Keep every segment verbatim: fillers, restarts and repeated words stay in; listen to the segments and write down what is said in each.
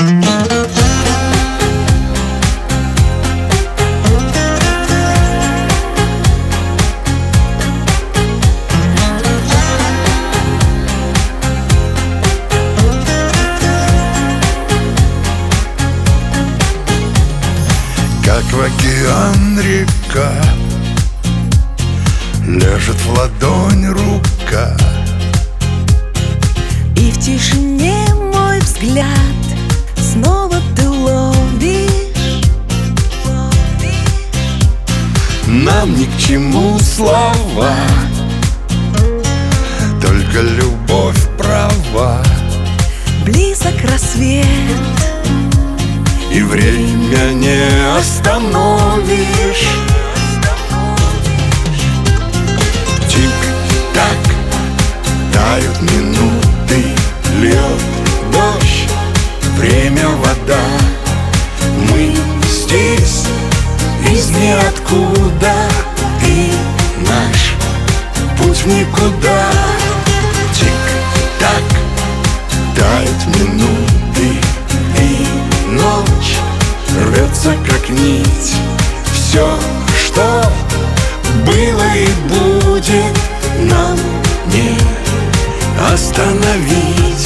Как в океан река, лежит в ладонь рука, и в тишине мой взгляд снова ты ловишь, ловишь. Нам ни к чему слова, только любовь права. Близок рассвет, и время не остановишь. Тик-так, тают минуты, льет дождь, время вода. Мы здесь из ниоткуда, и наш путь в никуда. Тик-так, тают минуты, и ночь рвется как нить. Все, что было и будет, нам не остановить.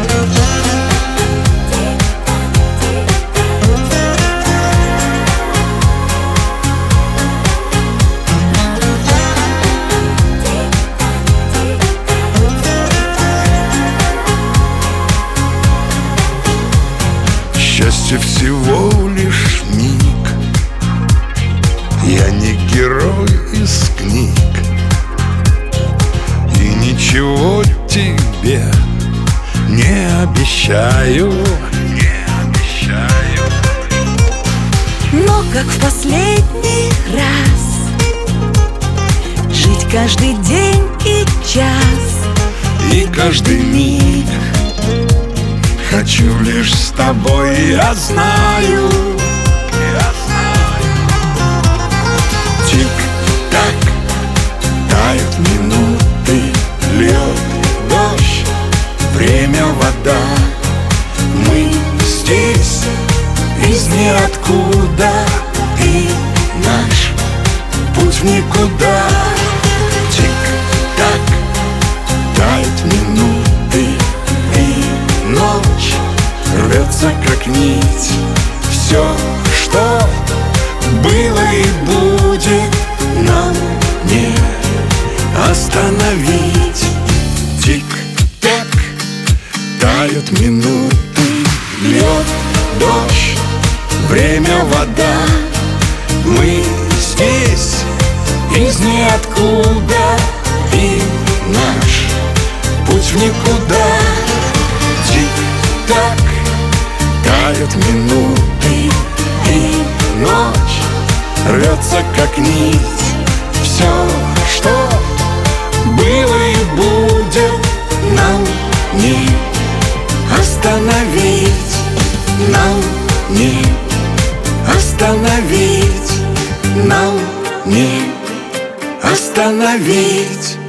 Счастье всего лишь миг, я не герой из книг, и ничего тебе не обещаю, не обещаю. Но как в последний раз жить каждый день и час, и каждый миг хочу лишь с тобой, я знаю, я знаю. Тик-так, тают минуты, льет дождь, время вода. Мы здесь из ниоткуда, и наш путь в никуда. Тик-так, тают минуты, и ночь рвется как нить. Все, что было и будет, нам не остановить. Тик-так, тают минуты, льет дождь, время вода. Мы здесь из ниоткуда, и наш путь в никуда. Тик-так, тают минуты, и ночь рвется как нить. Все, что было и будет, нам не остановить, нам не остановить, нам не остановить.